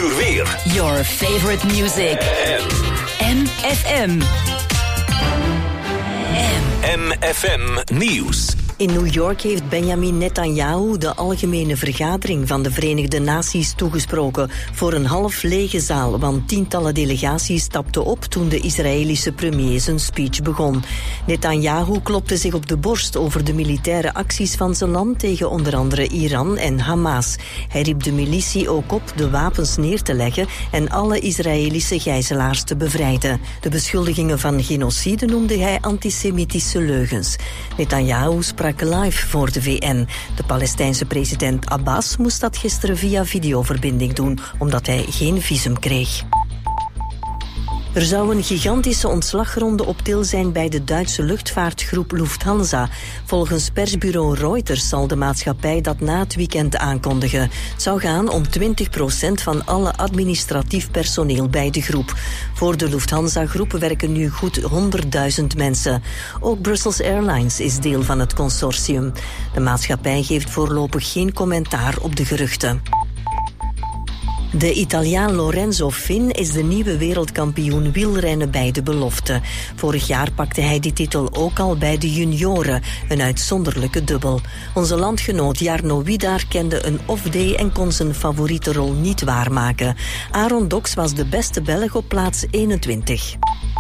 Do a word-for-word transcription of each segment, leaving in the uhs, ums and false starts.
uur weer. Your favorite music. M F M. M F M Nieuws. In New York heeft Benjamin Netanyahu de algemene vergadering van de Verenigde Naties toegesproken voor een half lege zaal, want tientallen delegaties stapten op toen de Israëlische premier zijn speech begon. Netanyahu klopte zich op de borst over de militaire acties van zijn land tegen onder andere Iran en Hamas. Hij riep de militie ook op de wapens neer te leggen en alle Israëlische gijzelaars te bevrijden. De beschuldigingen van genocide noemde hij antisemitische leugens. Netanyahu sprak live voor de V N. De Palestijnse president Abbas moest dat gisteren via videoverbinding doen, omdat hij geen visum kreeg. Er zou een gigantische ontslagronde op til zijn bij de Duitse luchtvaartgroep Lufthansa. Volgens persbureau Reuters zal de maatschappij dat na het weekend aankondigen. Het zou gaan om twintig procent van alle administratief personeel bij de groep. Voor de Lufthansa-groep werken nu goed honderdduizend mensen. Ook Brussels Airlines is deel van het consortium. De maatschappij geeft voorlopig geen commentaar op de geruchten. De Italiaan Lorenzo Fin is de nieuwe wereldkampioen wielrennen bij de belofte. Vorig jaar pakte hij die titel ook al bij de junioren, een uitzonderlijke dubbel. Onze landgenoot Jarno Widar kende een off-day en kon zijn favoriete rol niet waarmaken. Aaron Dox was de beste Belg op plaats eenentwintig.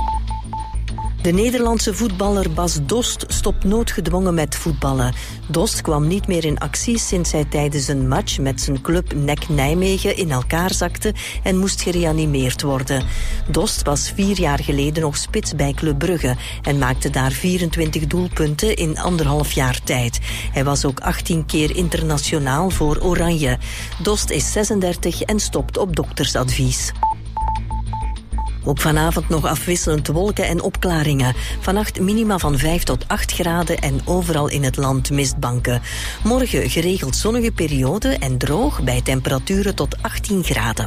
De Nederlandse voetballer Bas Dost stopt noodgedwongen met voetballen. Dost kwam niet meer in actie sinds hij tijdens een match met zijn club N E C Nijmegen in elkaar zakte en moest gereanimeerd worden. Dost was vier jaar geleden nog spits bij Club Brugge en maakte daar vierentwintig doelpunten in anderhalf jaar tijd. Hij was ook achttien keer internationaal voor Oranje. Dost is zesendertig en stopt op doktersadvies. Ook vanavond nog afwisselend wolken en opklaringen. Vannacht minima van vijf tot acht graden en overal in het land mistbanken. Morgen geregeld zonnige periode en droog bij temperaturen tot achttien graden.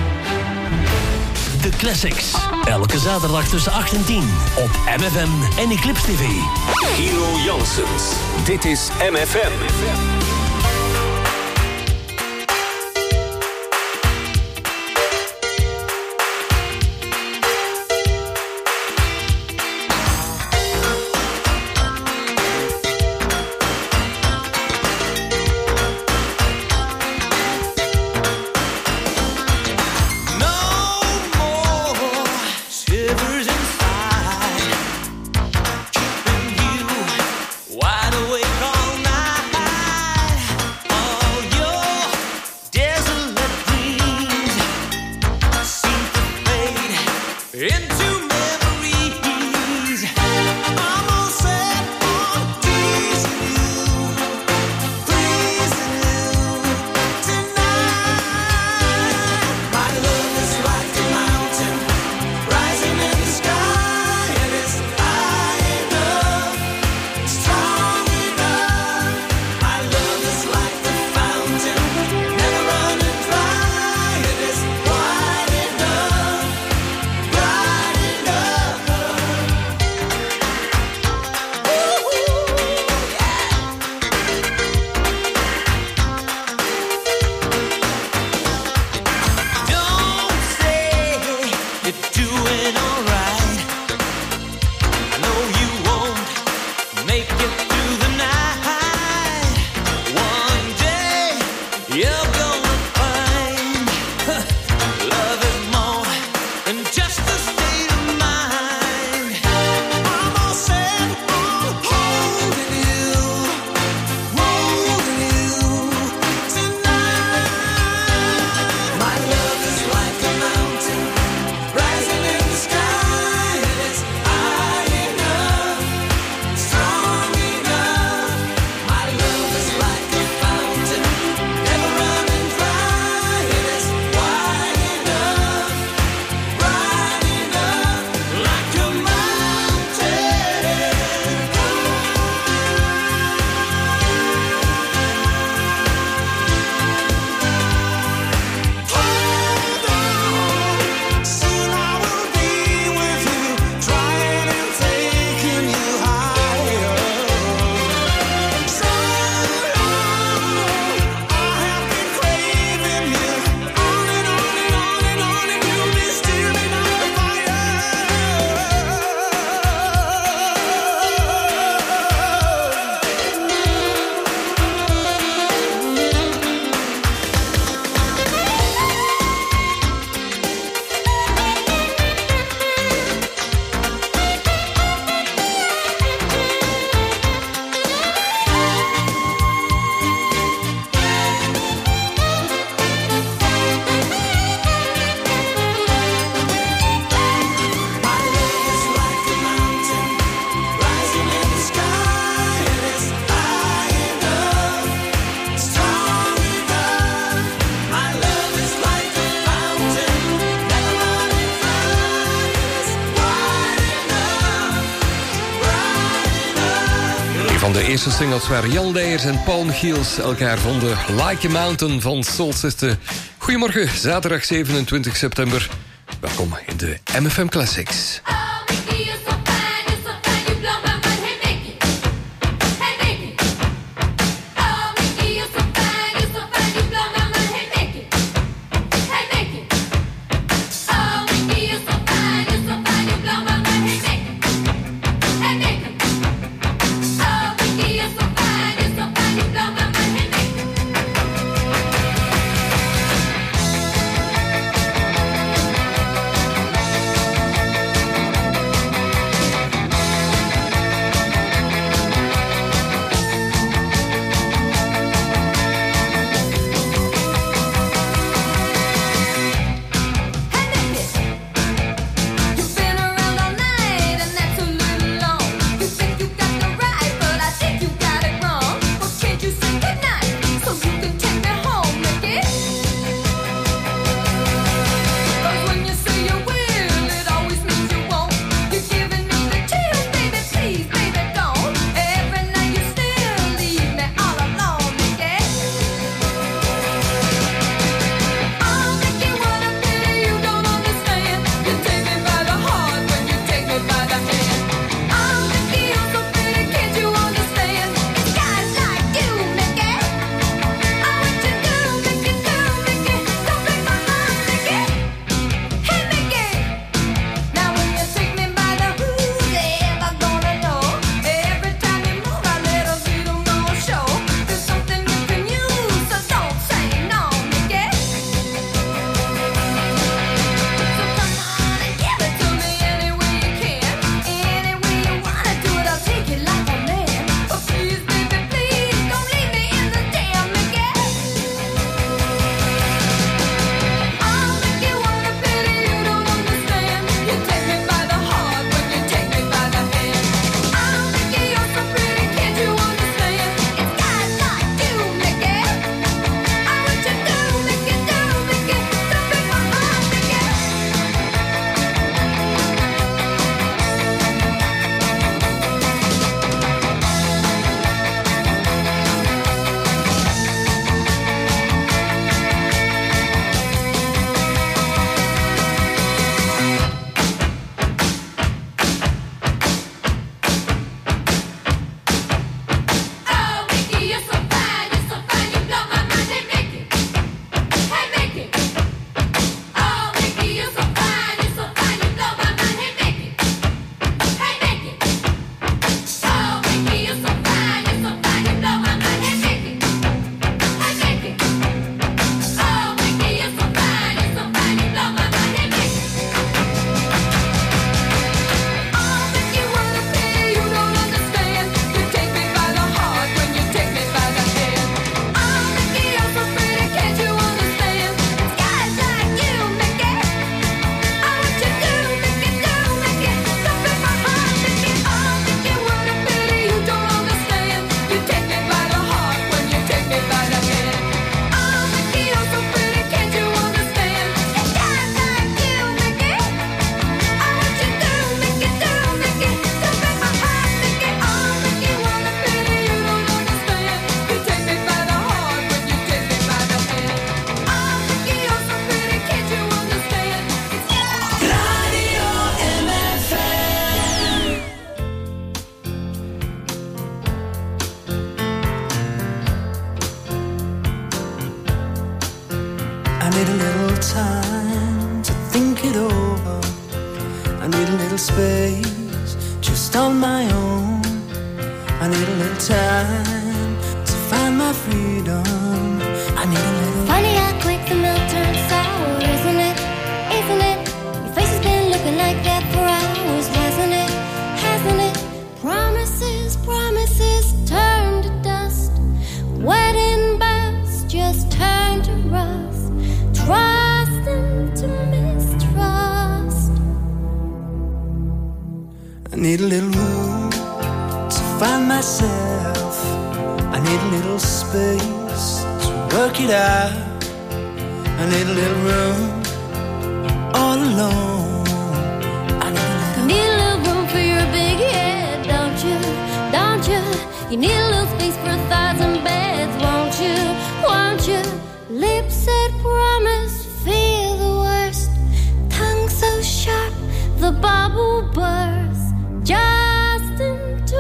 De Classics. Elke zaterdag tussen acht en tien op M F M en Eclipse T V. Gino Janssens. Dit is M F M. Wide awake all night. eerste singles waren Jan Leijers en Paul Michiels elkaar vonden. Like a Mountain van Soul Sister. Goedemorgen, zaterdag zevenentwintig september. Welkom in de M F M Classics. need a little time to think it over. I need a little space just on my own. I need a little time to find my freedom. I need a little... Funny how quick the milk turns sour, isn't it? Isn't it? Your face has been looking like that for hours, hasn't it? Hasn't it? Promises, promises turn to dust. Wedding bells just turn to rust. Trust into mistrust. I need a little room to find myself. I need a little space to work it out. I need a little room all alone. I need a little, need a little room for your big head, don't you? Don't you? You need a little space for a thousand beds, won't you? Won't you? Lips that promise, feel the worst. Tongue so sharp, the bubble bursts. Just into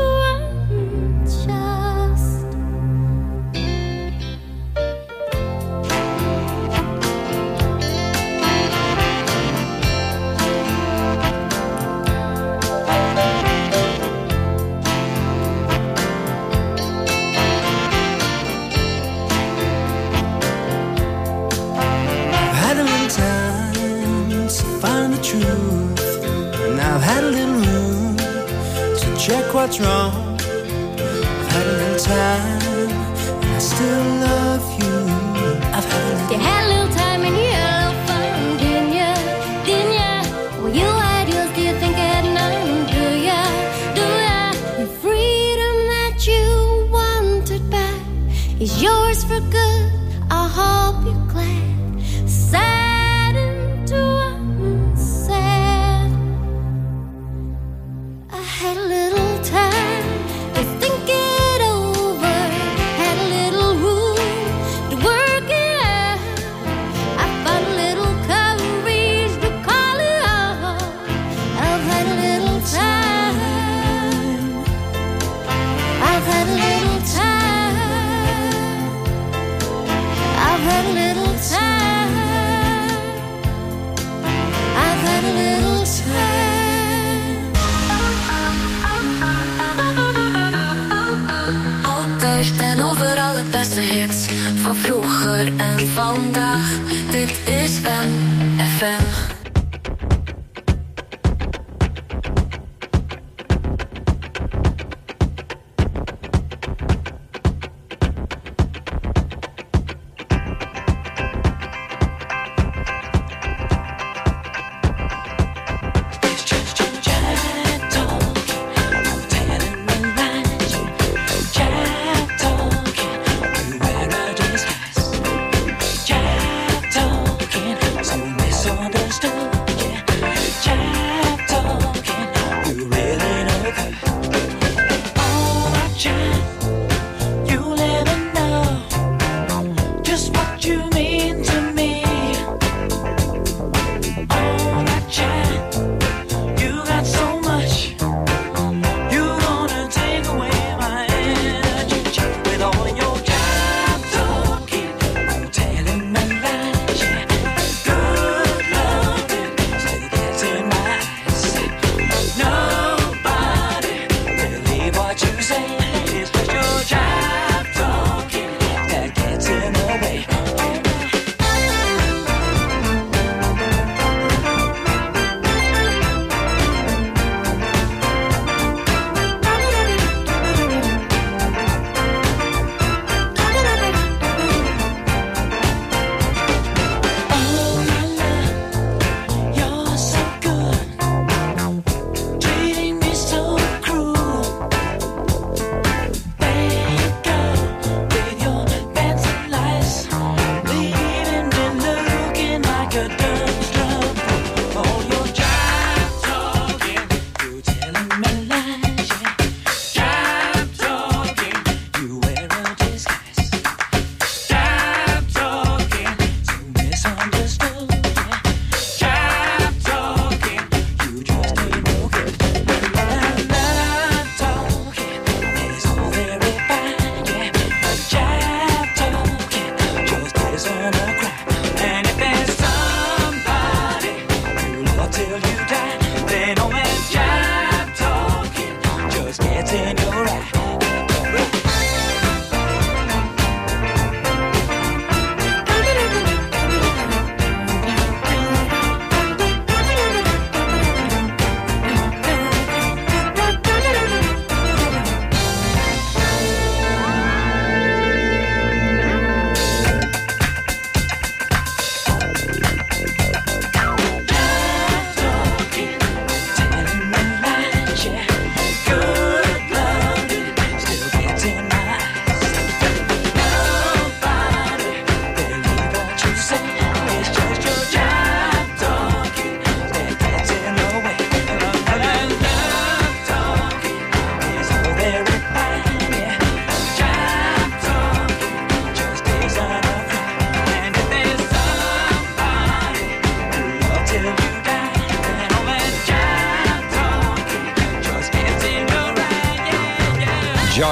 unjust. I've had a little time to find the truth, and I've had a little room to check what's wrong. I've had a little time, and I still love you. I've had a little You had a little time and you had a little fun, didn't ya? Didn't ya? Well, you had yours, do you think I had none? Do ya? Do ya? The freedom that you wanted back is yours for good. I hope you're glad. Sad into unsaid. I had a little time to think it over. Had a little room to work it out. I found a little courage to call it off. I've had a little time. I've had a little time. I've had a little time. I've had a little time. Altijd en overal het beste hits van vroeger en vandaag. Dit is M F M. Understood.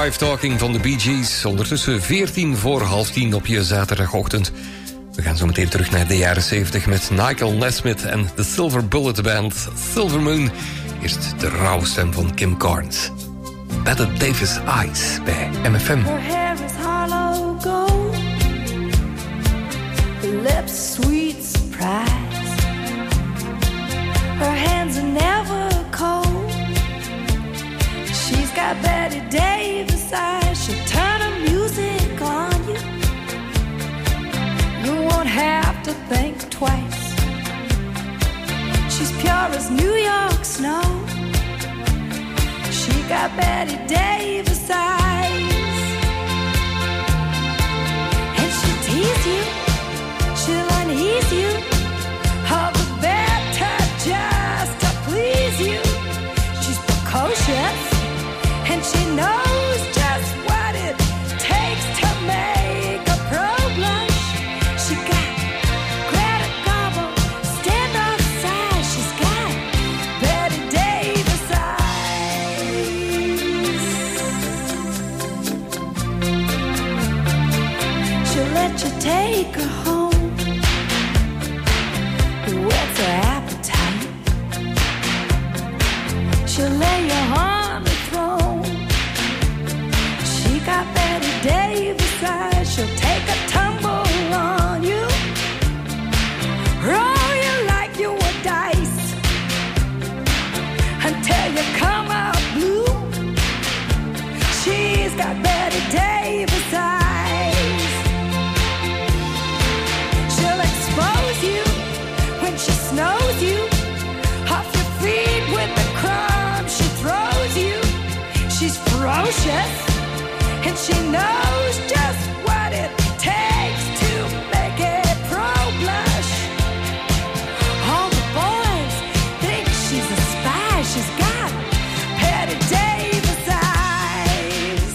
Drive Talking van de Bee Gees. Ondertussen veertien voor half tien op je zaterdagochtend. We gaan zo meteen terug naar de jaren zeventig met Nigel Nesmith en de Silver Bullet Band Silver Moon. Eerst de rauwe stem van Kim Carnes. Bette Davis Eyes bij M F M. Her hair is hollow gold, her lips sweet surprise, her hands are never cold. She's got Betty Davis eyes, she'll turn her music on you. You won't have to think twice. She's pure as New York snow. She got Betty Davis eyes. And she'll tease you, she'll unease you, all the better just to please you. She's precocious, and she knows just what it takes to make a pro blush. She got Greta Garbo, stand outside. She's got Betty Davis eyes. She'll let you take her home, whets her appetite. She'll lay you on the throne. She got Betty Davis eyes. She'll take a tumble on you, roll you like you were dice, until you come out blue. She's got Betty Davis eyes. She'll expose you when she snows you off your feet with the crumbs she throws you. She's ferocious, and she knows just what it takes to make a pro blush. All the boys think she's a spy. She's got Betty Davis eyes.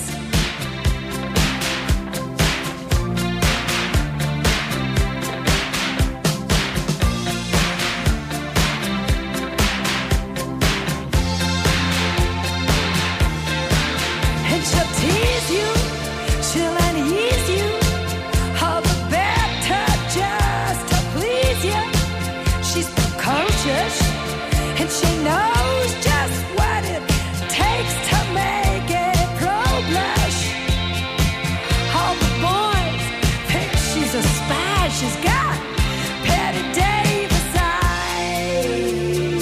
And she'll tease you, she'll unease you, all the better just to please you. She's precocious, and she knows just what it takes to make a pro blush. All the boys think she's a spy. She's got Betty Davis eyes.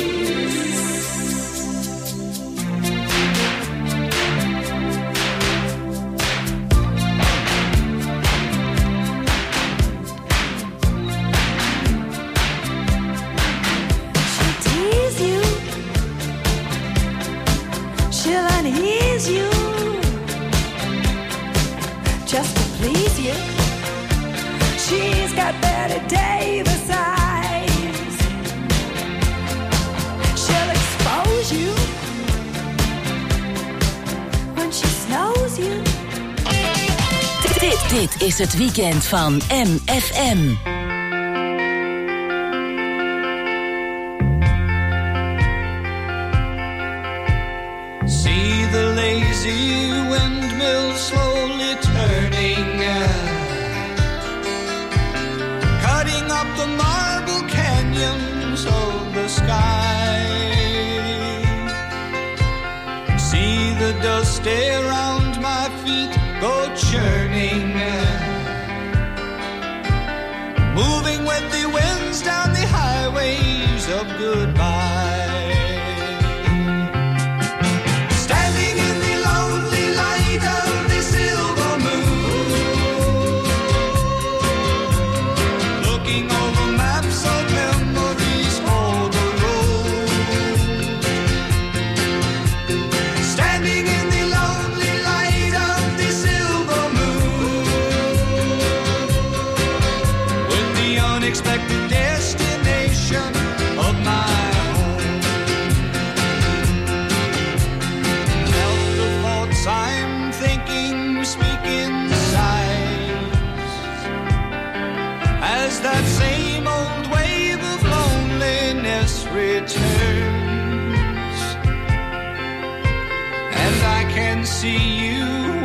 She'll tease you, she'll unease you, just to please you. She's got Betty Davis eyes. She'll expose you when she snows you. Dit, dit is het weekend van M F M. See the lazy windmill slowly turning, cutting up the marble canyons of the sky. See the dust around my feet go churning, moving with the winds down the highways of goodbye. Standing in the lonely light of the silver moon, looking over maps of memories for the road. Standing in the lonely light of the silver moon, with the unexpected destination of my home. Melt the thoughts I'm thinking, speaking sighs, as that same old wave of loneliness returns, and I can see you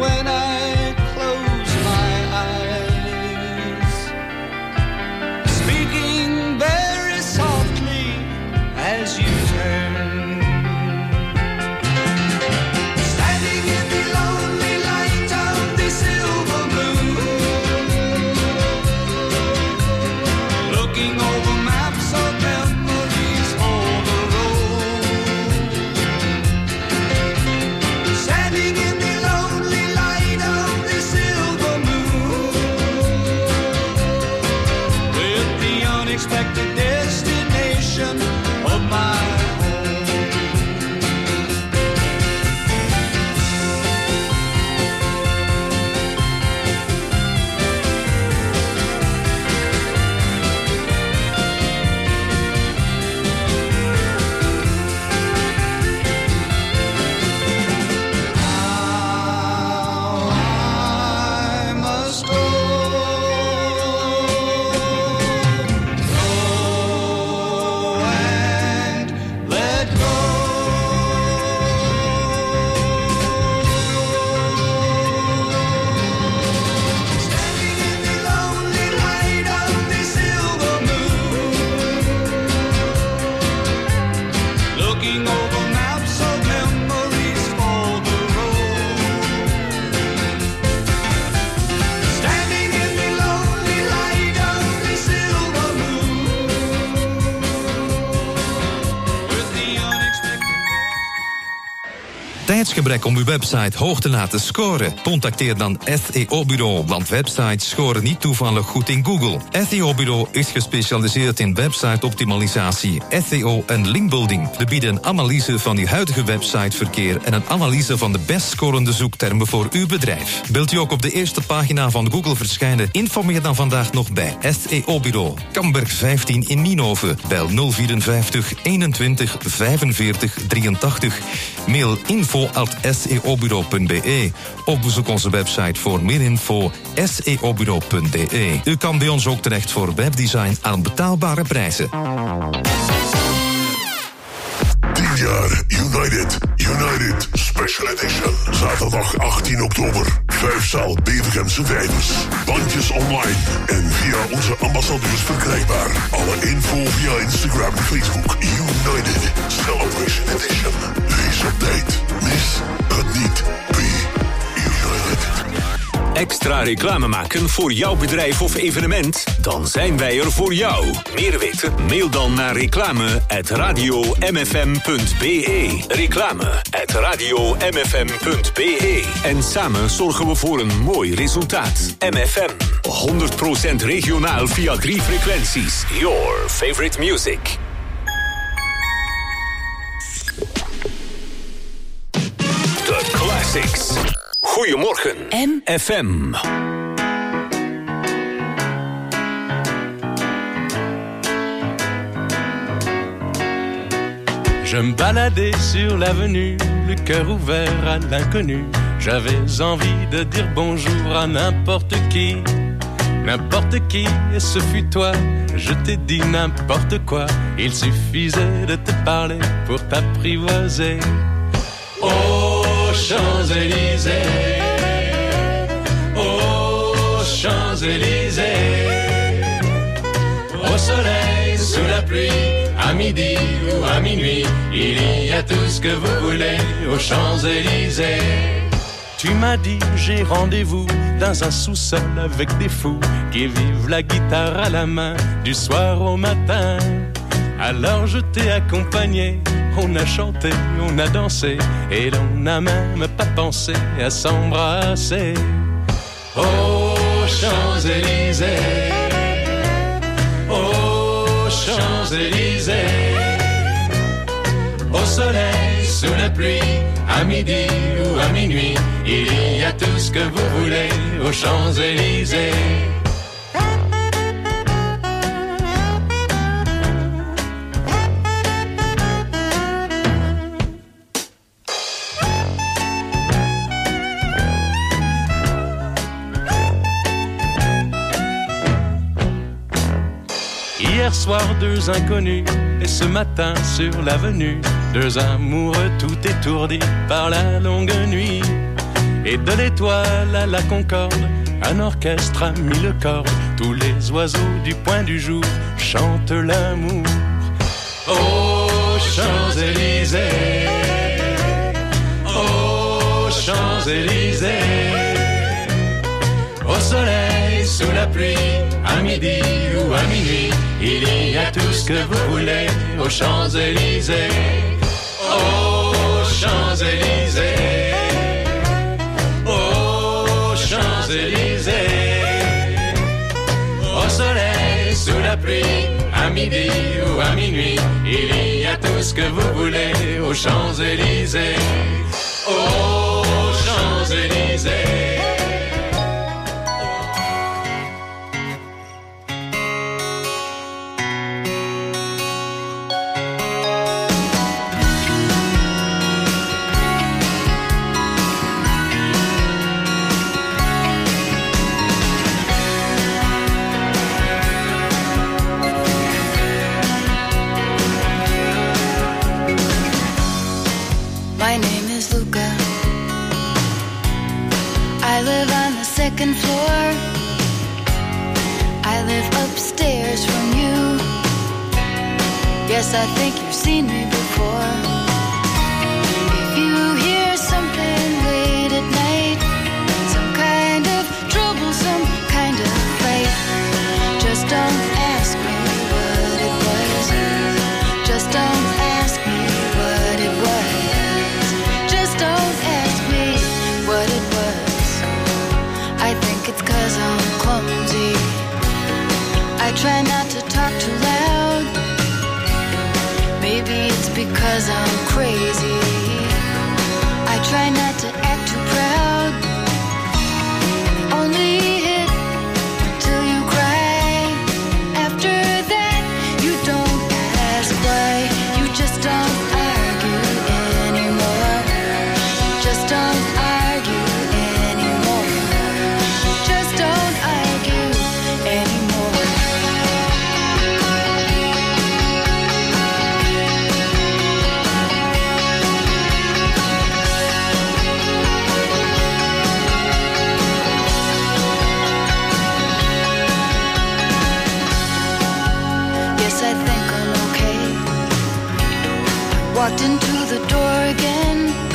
tijdsgebrek om uw website hoog te laten scoren? Contacteer dan S E O-bureau, want websites scoren niet toevallig goed in Google. S E O-bureau is gespecialiseerd in website-optimalisatie, S E O en linkbuilding. We bieden een analyse van uw huidige websiteverkeer en een analyse van de best scorende zoektermen voor uw bedrijf. Wilt u ook op de eerste pagina van Google verschijnen? Informeer dan vandaag nog bij S E O-bureau. Kamberg vijftien in Nienhoven. Bel nul vierenvijftig eenentwintig vijfenveertig drieëntachtig. Mail info at s e o bureau punt b e. Of bezoek onze website voor meer info s e o bureau punt b e. U kan bij ons ook terecht voor webdesign aan betaalbare prijzen. tien jaar United, United Special Edition. Zaterdag achttien oktober. Vijfzaal Bevergemse Vijvers. Bandjes online en via onze ambassadeurs verkrijgbaar. Alle info via Instagram en Facebook. United Celebration Edition. Wees op tijd. Mis het niet. Be United. Extra reclame maken voor jouw bedrijf of evenement? Dan zijn wij er voor jou. Meer weten? Mail dan naar reclame at radio m f m punt b e. Reclame at radio m f m punt b e. En samen zorgen we voor een mooi resultaat. M F M. honderd procent regionaal via drie frequenties. Your favorite music. The Classics. Goedemorgen, M F M. Je me baladais sur l'avenue, le cœur ouvert à l'inconnu. J'avais envie de dire bonjour à n'importe qui, n'importe qui, et ce fut toi. Je t'ai dit n'importe quoi, il suffisait de te parler pour t'apprivoiser. Aux Champs-Élysées, aux Champs-Élysées, au soleil, sous la pluie, à midi ou à minuit, il y a tout ce que vous voulez aux Champs-Élysées. Tu m'as dit j'ai rendez-vous dans un sous-sol avec des fous qui vivent la guitare à la main du soir au matin. Alors je t'ai accompagné, on a chanté, on a dansé et l'on n'a même pas pensé à s'embrasser. Aux Champs-Élysées, aux Champs-Élysées, au soleil, sous la pluie, à midi ou à minuit, il y a tout ce que vous voulez aux Champs-Élysées. Hier soir, deux inconnus, et ce matin sur l'avenue, deux amoureux tout étourdis par la longue nuit. Et de l'étoile à la concorde, un orchestre a mis le corps. Tous les oiseaux du point du jour chantent l'amour. Aux Champs-Élysées, aux Champs-Élysées, au soleil, sous la pluie, à midi ou à minuit, il y a tout ce que vous voulez aux Champs-Élysées. Aux Champs-Élysées, aux Champs-Élysées, au soleil, sous la pluie, à midi ou à minuit, il y a tout ce que vous voulez aux Champs-Élysées. Aux Champs-Élysées. My name is Luca. I live on the second floor. I live upstairs from you. Yes, I think you've seen me before. If you hear something late at night, some kind of trouble, some kind of fight, just don't ask me what it was. Just don't ask me what it was. Just don't 'cause I'm crazy. I try not to act too proud. Only hit till you cry. After that, you don't ask why. You just don't argue anymore. Just don't argue anymore. Just don't argue anymore. Yes, I think I'm okay. Walked into the door again.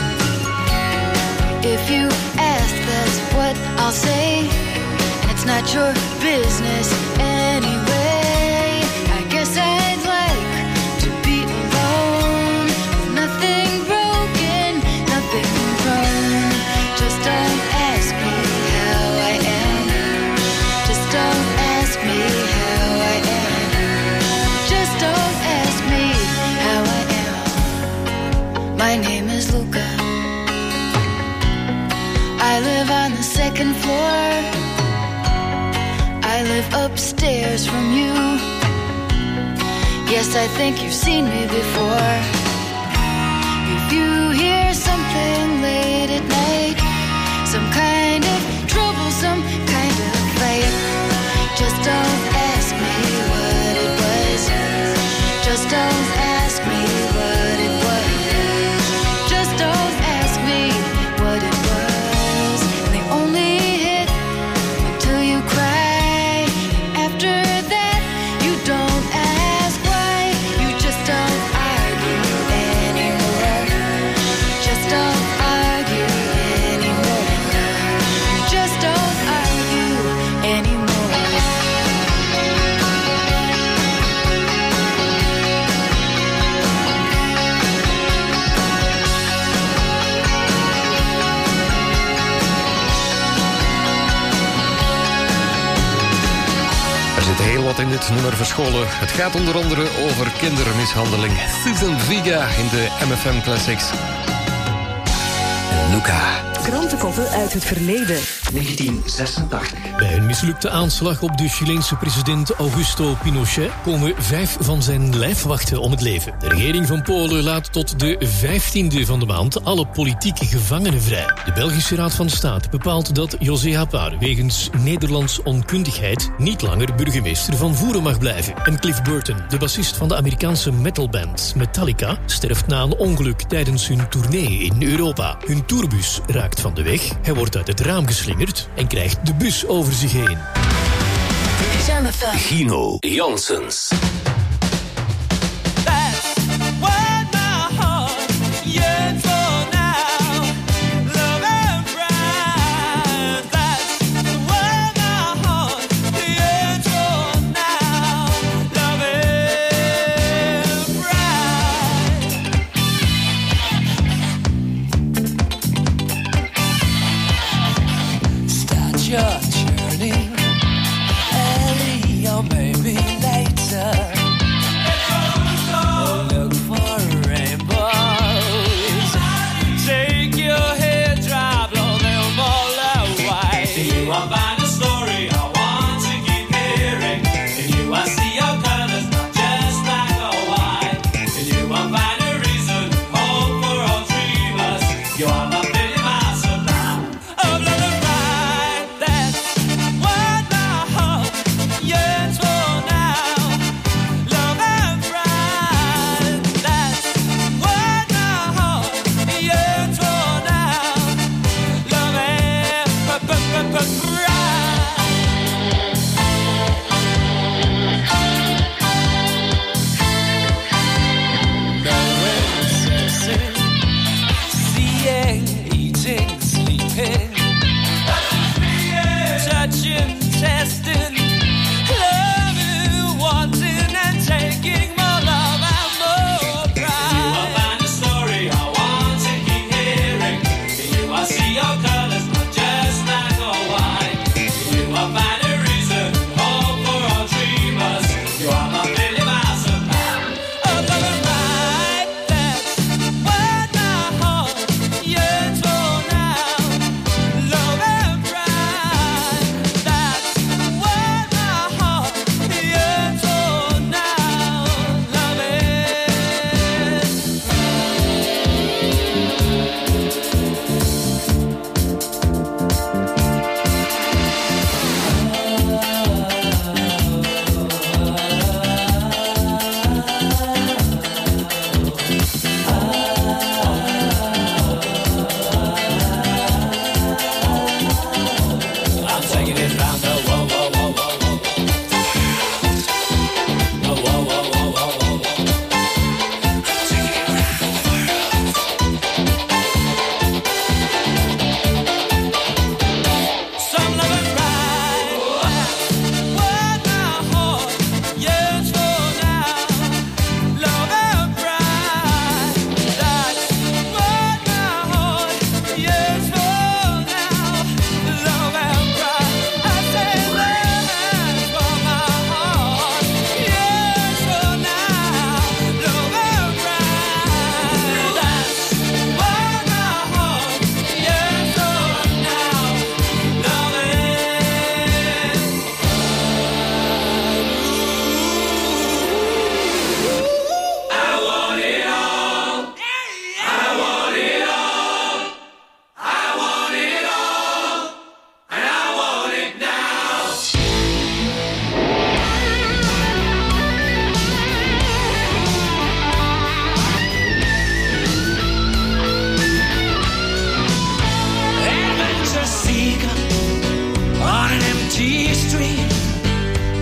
If you ask, that's what I'll say. And it's not your business anyway. I guess I'd like to be alone. Nothing broken, nothing wrong. Just don't ask me how I am. Just don't ask me how I am. Just don't ask me how I am. My name is Luca. I live on the second floor. I live upstairs from you. Yes, I think you've seen me before. If you hear something late at night, some kind of trouble, some kind of fight, just don't ask me what it was. Just don't ask me what it was. Just don't ask me what it was. They only hit until you cry. After that, you don't ask why. You just don't argue anymore. Just don't argue anymore. You just don't argue anymore. Er zit heel wat in dit nummer verscholen. Het gaat onder andere over kindermishandeling. Susan Vega in de M F M Classics. Luca. Krantenkoppen uit het verleden. negentien zesentachtig. Bij een mislukte aanslag op de Chileense president Augusto Pinochet komen vijf van zijn lijfwachten om het leven. De regering van Polen laat tot de vijftiende van de maand alle politieke gevangenen vrij. De Belgische Raad van State bepaalt dat José Hapar wegens Nederlands onkundigheid niet langer burgemeester van Voeren mag blijven. En Cliff Burton, de bassist van de Amerikaanse metalband Metallica, sterft na een ongeluk tijdens hun tournee in Europa. Hun tourbus raakt van de weg, hij wordt uit het raam geslingerd en krijgt de bus over zich heen. Gino Janssens. Your journey early or maybe later.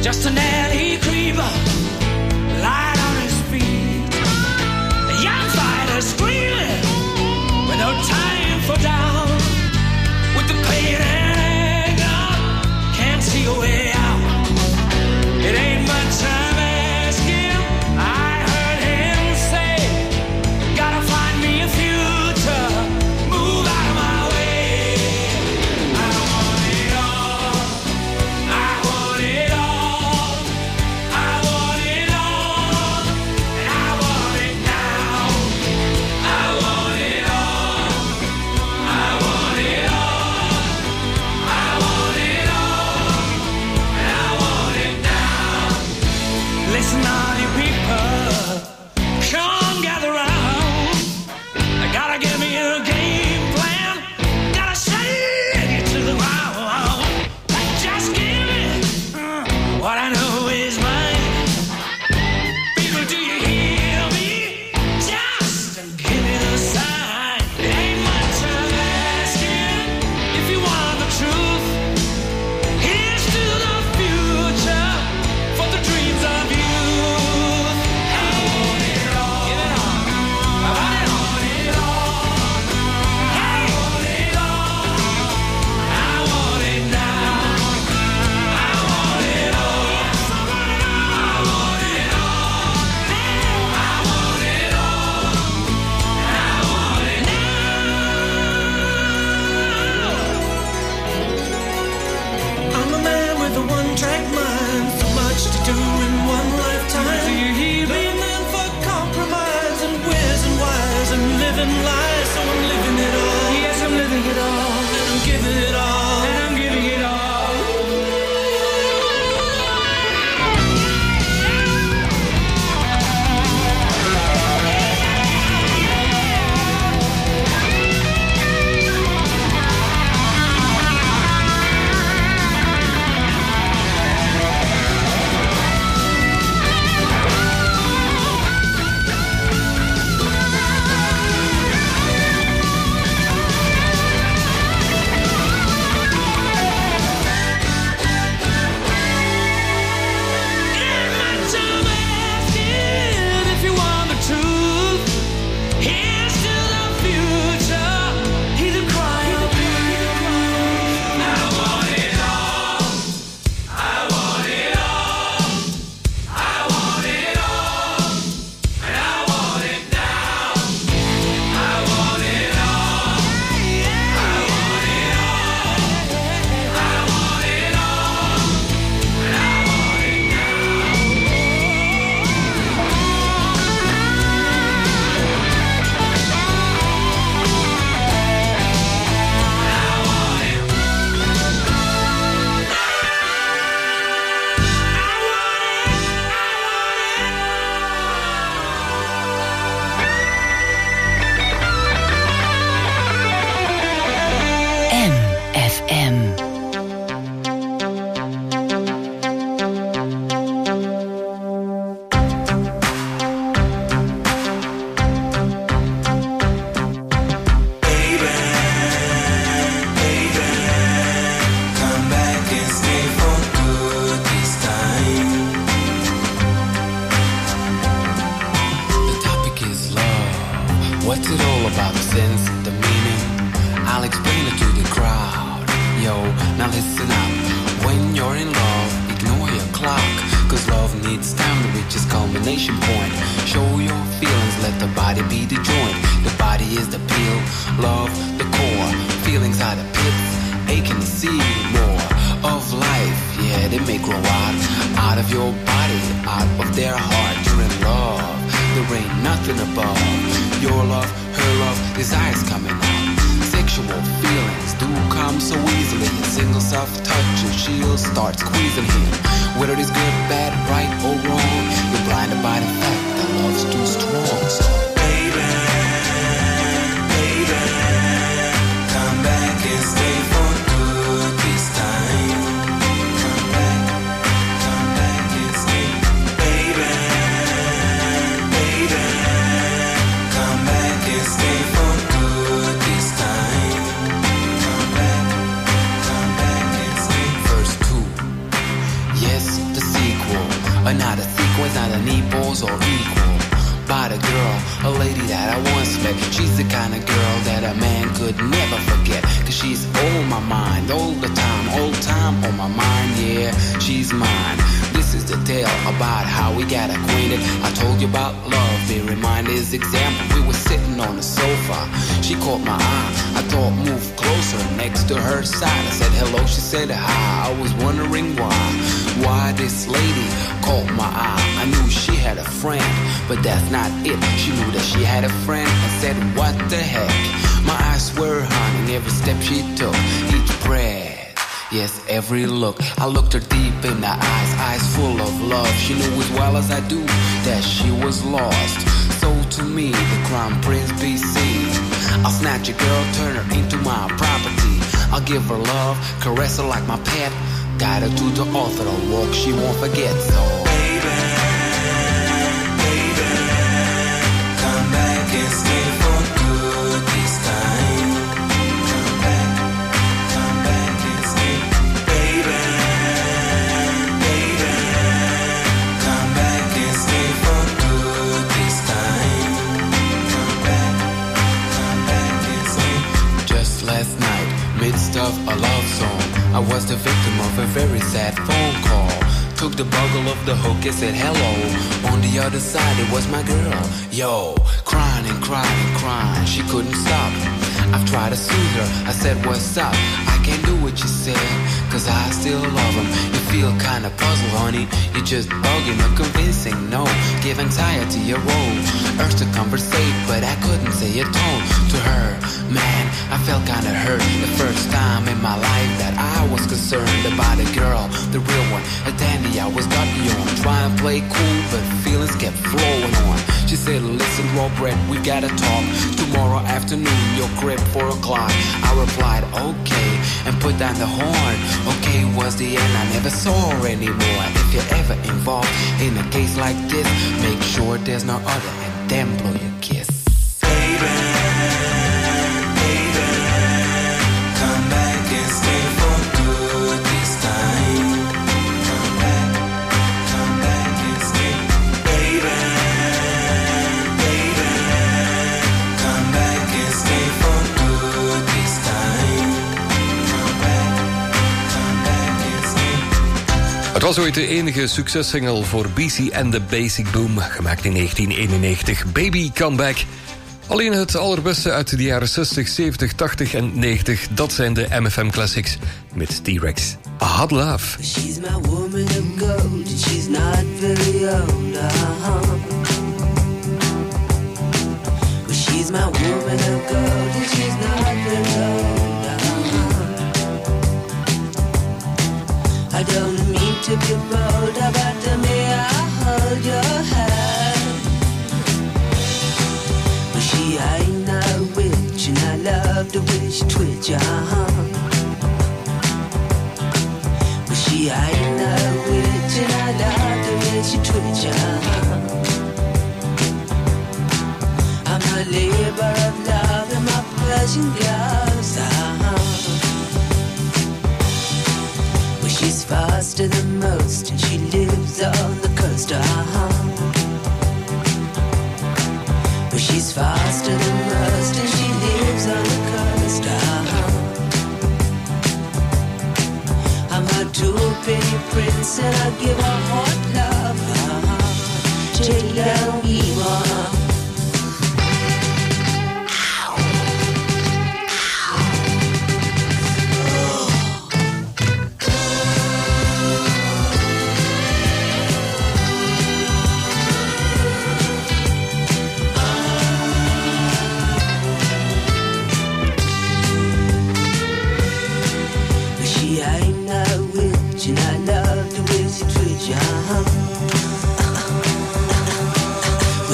just an alley creeper, light on his feet. A young fighter screaming with no time for down. With the pain and anger, can't see a way out. It ain't much I'm asking. I heard him say, gotta find me a future, move out of my way. I want it all, I want it all, I want it all, and I want it now. I want it all, I want it all, I want it all, and I want it now. Listen, all you people, come gather round. I gotta give me a game plan, gotta shake it to the ground. Just give me uh, what I know is mine. People, do you hear me? Just give me the sign. It ain't much I'm asking. If you want the truth, here's to the future, for the dreams of youth. I want it all. Give it all. I want it all. I want it all. I want it now. I want it all. I want it all. I want it all. I want it now. I'm a man with a one-track mind, so much to do in one lifetime. Do you hear me? A man for compromise and where's and whys and living lies, so I'm living it all. Yes, I'm living it all, and I'm giving it all, and I'm giving it all. If you want the truth, here's to the future. Hear the cry of I want it all. I want it all. I want it all. And I want it now. I want it all. I want it all. I want it all. And I want it now. M F M. Come back and stay for good this time. The topic is love. What's it all about? The sense, the meaning. I'll explain it to the crowd. Yo, now listen up. When you're in love, ignore your clock. Cause love needs time to reach its culmination point. Show your feelings, let the body be the joint. The body is the pill, love the core. Feelings are the pits, aching to see more of life. Yeah, they may grow out, out of your body, out of their heart. You're in love, there ain't nothing above. Your love, her love, desires coming out. Sexual feelings do come so easily. A single soft-touch and she'll start squeezing him. Whether it is good, bad, right or wrong, you're blinded by the fact that love's too strong. So Baby, baby, come back and stay for good this time. Come back, come back and stay. Baby, baby, come back and stay for good this time. Come back, come back and stay. Verse two. Yes, the Uh, not a sequence, not an equals or equal. By the girl, a lady that I once met. She's the kind of girl that a man could never forget. Cause she's on my mind all the time, all time on my mind, yeah, she's mine. This is the tale about how we got acquainted. I told you about love, they remind his example. We were sitting on the sofa, she caught my eye. I thought, move closer, next to her side. I said hello, she said hi. I was wondering why, why this lady caught my eye. I knew she had a friend, but that's not it. She knew that she had a friend and said, what the heck? My eyes were haunting every step she took, each breath. Yes, every look. I looked her deep in the eyes, eyes full of love. She knew as well as I do that she was lost. So to me, the crown prince be seen. I'll snatch a girl, turn her into my property. I'll give her love, caress her like my pet. Guide her to the altar, a walk she won't forget. So baby, baby, come back and stay for good this time. Come back, come back and stay. Baby, baby, come back and stay for good this time. Come back, come back and stay. Just last night, midst of a love song, I was the victim of a very sad phone call. Took the bugle of the hook and said hello. On the other side it was my girl. Yo, crying and crying and crying, she couldn't stop. I've tried to soothe her, I said what's up? I can't do what you said, cause I still love him. You feel kinda puzzled, honey, you're just bugging or convincing. No, give anxiety a role. Urged to conversate, but I couldn't say a tone to her. Man, I felt kinda hurt the first time in my life that I was concerned about a girl, the real one, a dandy I was got beyond. Try and play cool, but feelings kept flowing on. She said, listen, raw bread, we gotta talk tomorrow afternoon, your crib, four o'clock. I replied, okay, and put down the horn. Okay was the end, I never saw her anymore. If you're ever involved in a case like this, make sure there's no other, and then blow your kiss. Baby, baby, come back and stay for good this time. Come back, come back and stay. Baby, baby, come back and stay for good this time. Come back, come back and stay. Het was ooit de enige successingle voor B C and the Basic Boom, gemaakt in negentien eenennegentig. Baby Come Back. Alleen het allerbeste uit de jaren zestig, zeventig, tachtig en negentig, dat zijn de M F M Classics met T-Rex. A Hot Love. She's my woman of gold, and she's not very old, uh-huh. Well, she's my woman of gold, and she's not very old, uh-huh. I don't mean to be bold, but may I hold your hand? Well, she ain't no witch, and I love the way she twitch, uh-huh. She ain't no witch, and I love the way she twitch, uh-huh. I'm a labor of love in my Persian gloves, uh-huh. Well, she's faster than most, and she lives on the coast, uh-huh. Well, she's faster than most, and she lives on the coast, uh-huh. I'm a two-penny prince, and I give her hot love, uh-huh. Take down Iwan. And I love the way she treats you, uh-huh.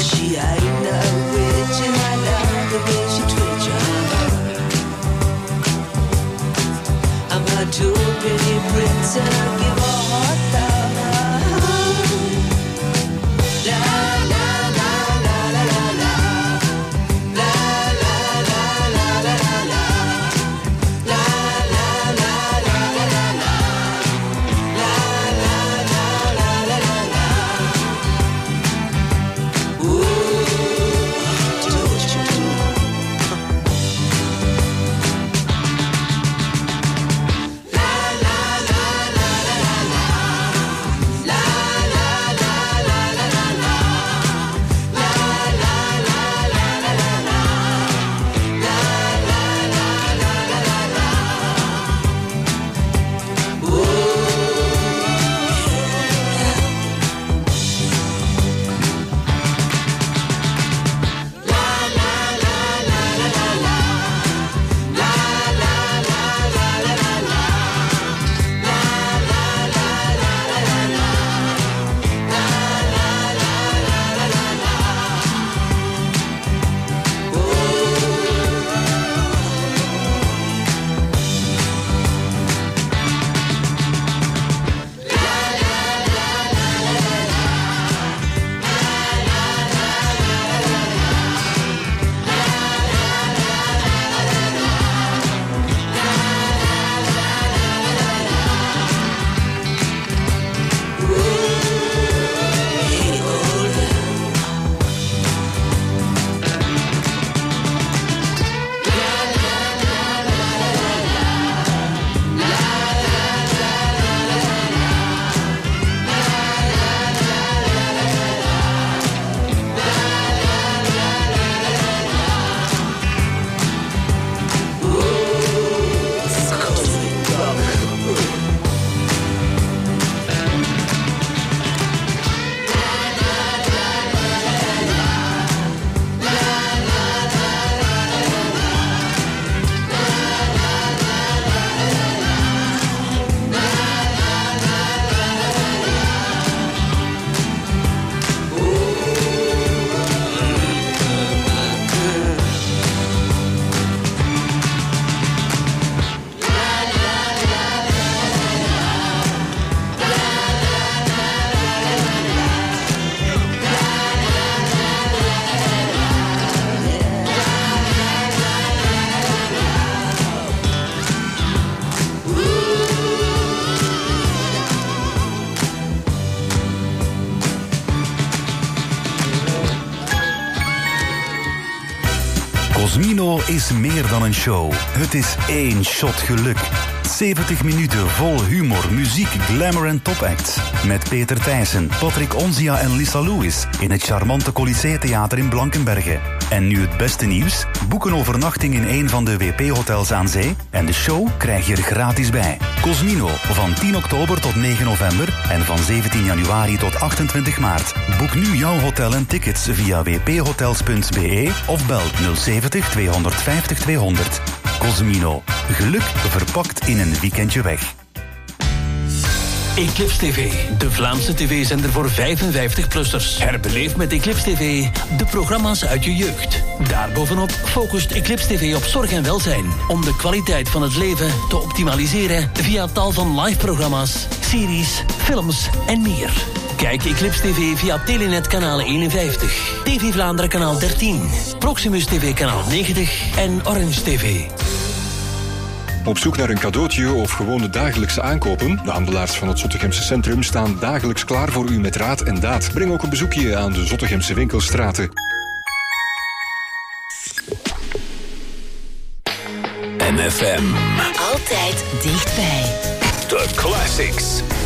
Cosmino is meer dan een show. Het is één shot geluk. zeventig minuten vol humor, muziek, glamour en topacts. Met Peter Thijssen, Patrick Onzia en Lisa Lewis in het charmante Colisée Theater in Blankenberge. En nu het beste nieuws. Boek een overnachting in een van de W P-hotels aan zee en de show krijg je er gratis bij. Cosmino, van tien oktober tot negen november en van zeventien januari tot achtentwintig maart. Boek nu jouw hotel en tickets via w p hotels punt b e of bel nul zeventig tweehonderdvijftig tweehonderd. Cosmino. Geluk verpakt in een weekendje weg. Eclipse T V, de Vlaamse tv-zender voor vijfenvijftig-plussers. Herbeleef met Eclipse T V de programma's uit je jeugd. Daarbovenop focust Eclipse T V op zorg en welzijn. Om de kwaliteit van het leven te optimaliseren via tal van live-programma's, series, films en meer. Kijk Eclipse T V via Telenet kanaal eenenvijftig, T V Vlaanderen kanaal dertien, Proximus T V kanaal negentig en Orange T V. Op zoek naar een cadeautje of gewoon de dagelijkse aankopen? De handelaars van het Zottegemse Centrum staan dagelijks klaar voor u met raad en daad. Breng ook een bezoekje aan de Zottegemse winkelstraten. M F M. Altijd dichtbij. The Classics.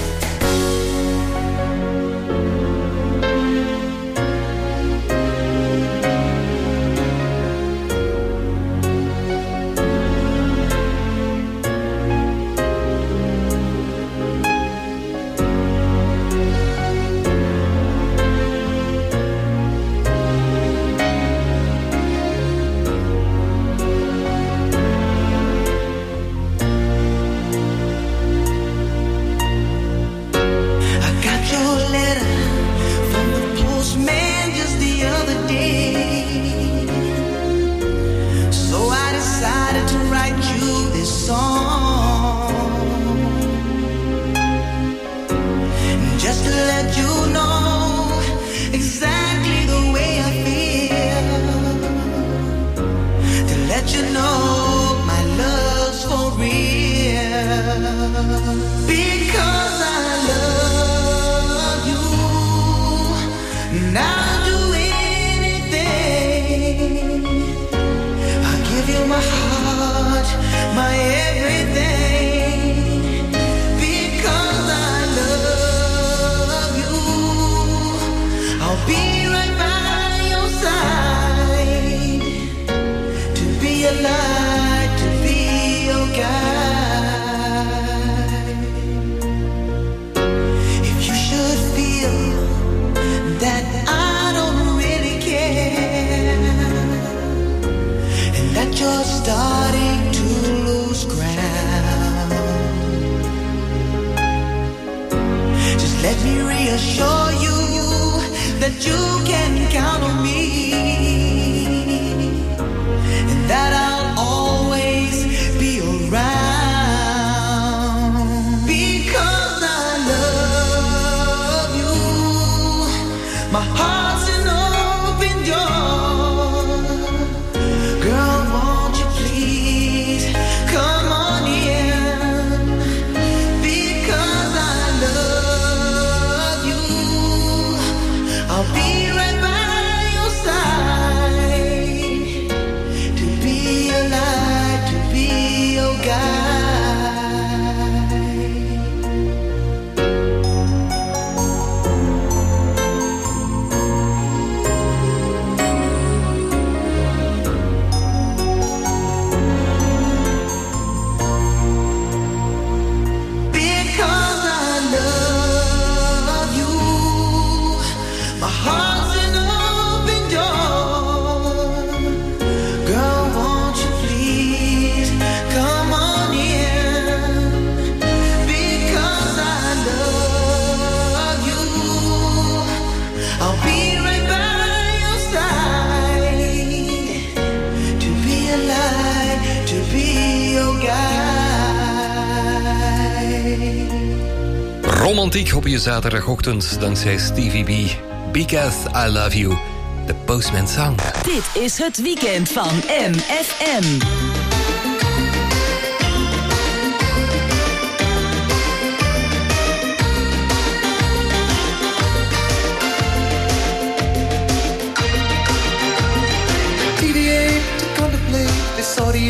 Romantiek op je zaterdagochtend dankzij Stevie B. Because I Love You, The Postman Song. Dit is het weekend van M F M. Deviate to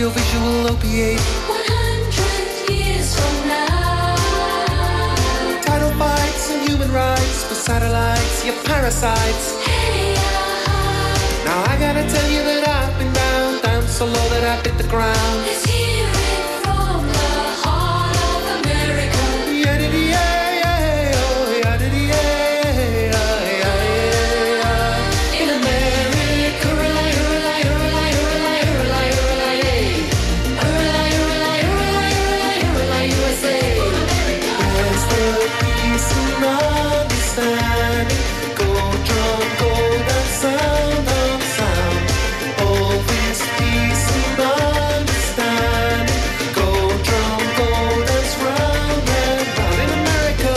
audiovisual opiate. One hundred years from now. Title fights and human rights for satellites, you parasites. Hey, uh-huh. Now I gotta tell you that I've been down, down so low that I hit the ground. Let's hear it from the heart of America. Yeah, did yeah, yeah, oh, yeah, did yeah, yeah, yeah, yeah. In America, hurrah, hurrah, hurrah, hurrah, hurrah, hurrah, hey. Hurrah, hurrah, hurrah, hurrah, hurrah, U S A. Where's the peace and understanding? Go drum, go that sound on sound. All this peace and understanding. Go drum, go dance round and round in America.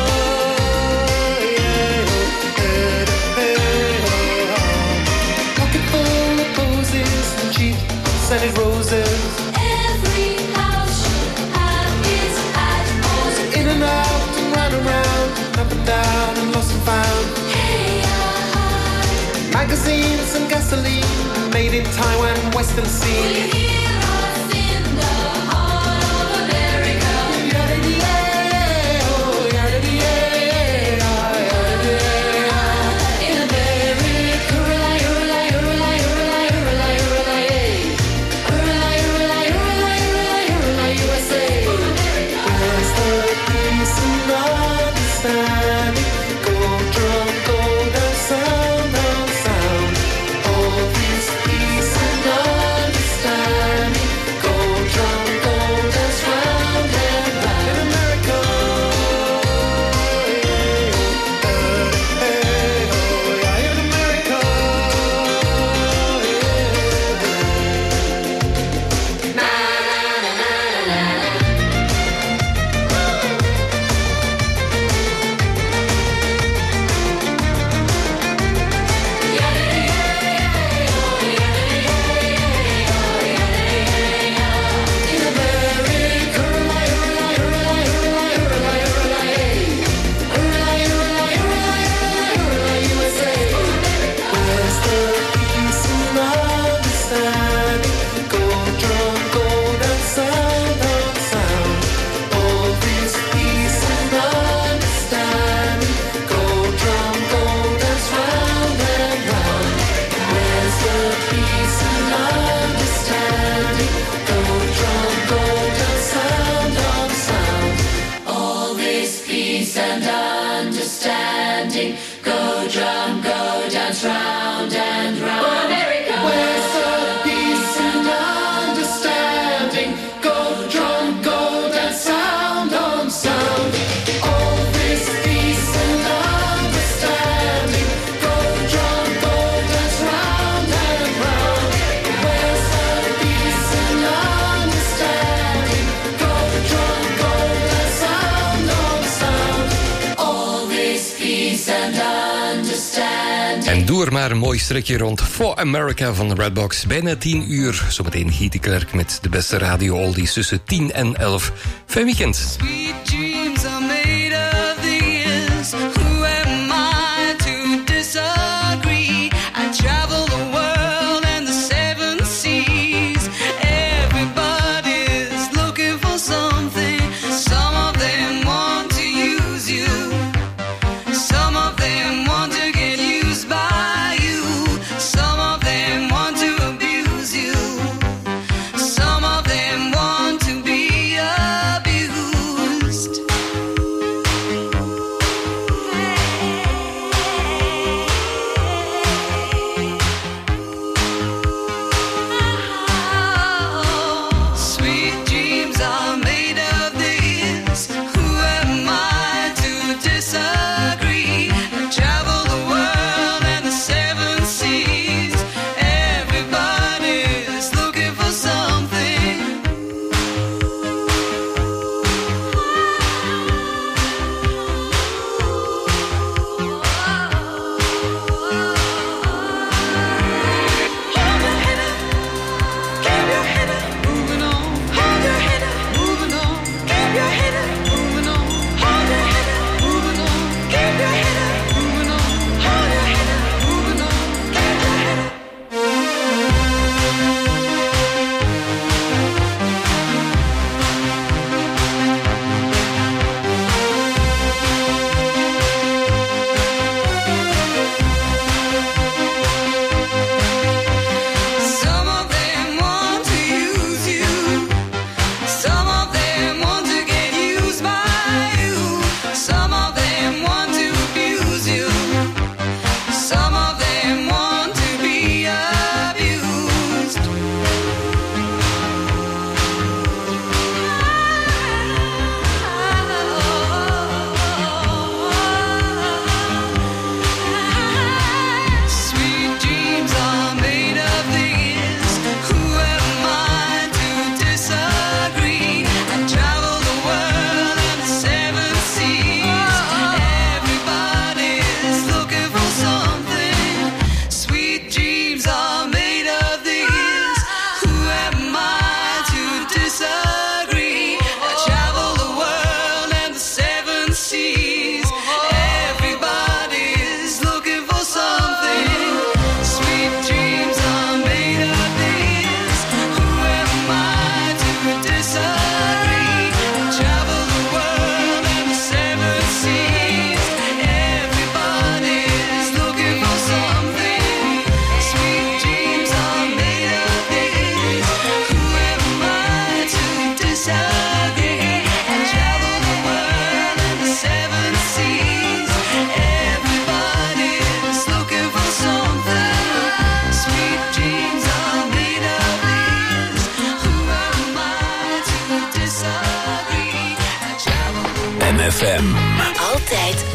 Yeah, hey, hey, oh. Pocket full of posies and cheap scented roses. Every house should have its atmosphere. In and out and round and round, up and down and lost and found. Hey, uh-huh. Magazines and gasoline, made in Taiwan, Western Will Sea. you hear us in the heart of America? Yeah, oh, yeah, yeah, yeah. In America, hurrah, hurrah, hurrah, hurrah, hurrah, hurrah, hey. Hurrah, hurrah, hurrah, hurrah, hurrah, U S A. Where's the peace and understanding? Go drum, go that sound on sound. All this peace and understanding. Go drum, go dance round and round in America. Yeah, hey, oh, yeah, in America. Yeah. Na na na na na na. In America, hurrah, hurrah, hurrah, hurrah, hurrah, hurrah, hey. Hurrah, hurrah, hurrah, hurrah, U S A. Where's the peace and understanding? Go drum, go dance, sound on sound. All this peace and understanding. Go drum, go dance round and round. Where's the peace and understanding? Go drum, go dance, sound on sound. All this peace and understanding. Go drum, go dance round and round. America. Where's the peace and understanding? Go drum, go dance, sound on sound. All this peace and understanding. Go drum, go dance round and round. Where's the peace and understanding? Go drum, go dance, sound on sound. All this peace and understanding. En doe er maar een mooi strekje rond For America van de Redbox. Bijna tien uur. Zometeen Giete Klerk met de beste radio-oldies tussen tien en elf. Fijn weekend. Sweet dreams are made of this. Who am I to disagree? I travel the world and the seven seas. Everybody's looking for something. Some of them want to use you. Some of them want to get used by you. Some of them want to abuse you. Some of them want to be abused.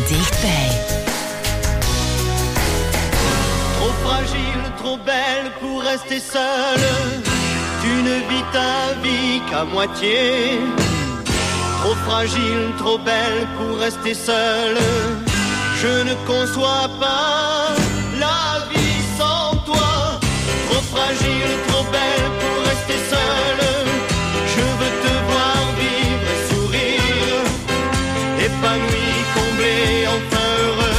dichtbij. Trop fragile, trop belle pour rester seule. Tu ne vis ta vie qu'à moitié. Trop fragile, trop belle pour rester seule. Je ne conçois pas